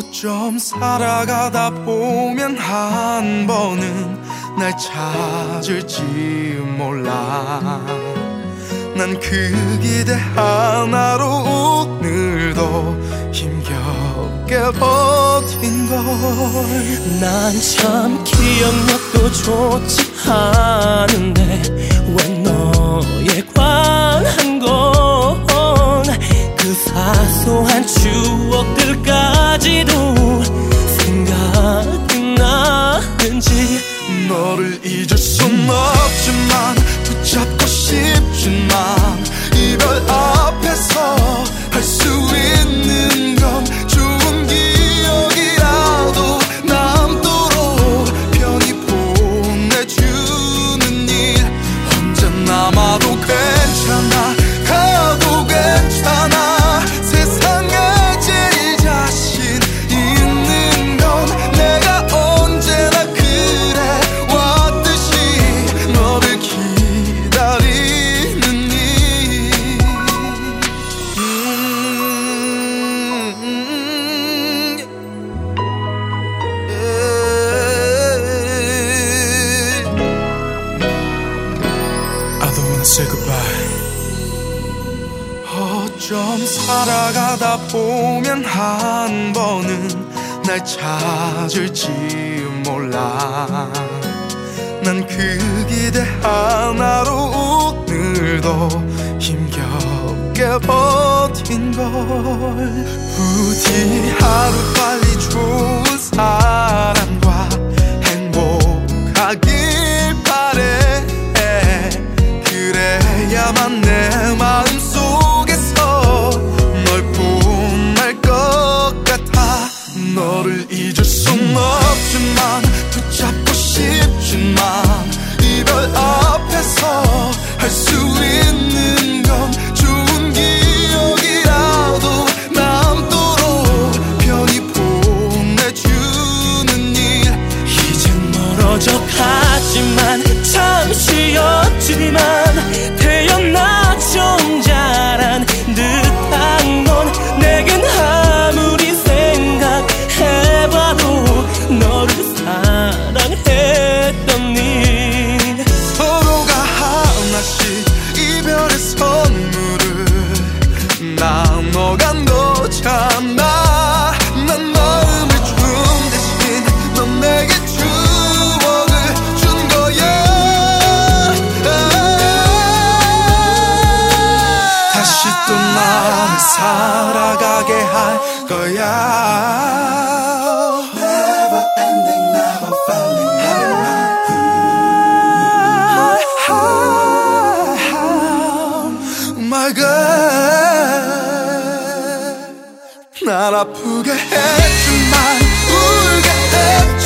어쩜 살아가다 보면 한 번은 날 찾을지 몰라. 난 그 기대 하나로 오늘도 힘겹게 버틴 걸. 난 참 기억력도 좋지 않은데 왜 너에 관한 건 그 사소한 추억들까지도 생각이 나는지. 너를 잊을 순 없지만 붙잡고 싶지만 이별 앞에서 할 수 있는 건 좋은 기억이라도 남도록 편히 보내주는 일. 혼자 남아도 괜찮아, 가도 괜찮아. 세상에 제일 자신 있는 건 내가 언제나 그래 왔듯이 너를 기다리는 일. I don't wanna say goodbye. 어쩜 살아가다 보면 한 번은 날 찾을지 몰라. 난 그 기대 하나로 오늘도 힘겹게 버틴 걸. 부디 하루빨리 좋은 사람과 행복하길 바래. 그래야만 내 마음속에서 널 뽐낼 것 같아. 너를 잊을 순 없지만 붙잡고 싶지만 이별 앞에서 할 수 있는 건 좋은 기억이라도 남도록 편히 보내주는 일. 이젠 멀어져 가지만 잠시였지만 태어나 좀 자란 듯한 건 내겐 아무리 생각해봐도 너를 사랑했던 일. 서로가 하나씩 이별의 선물을 나눠간 거잖아. 난 마음을 준 대신 넌 내게 추억을 준 거야. 다시 또 나를 살아가게 할 거야. Never ending, never failing, my girl. 날 아프게 했지만 울게 했지만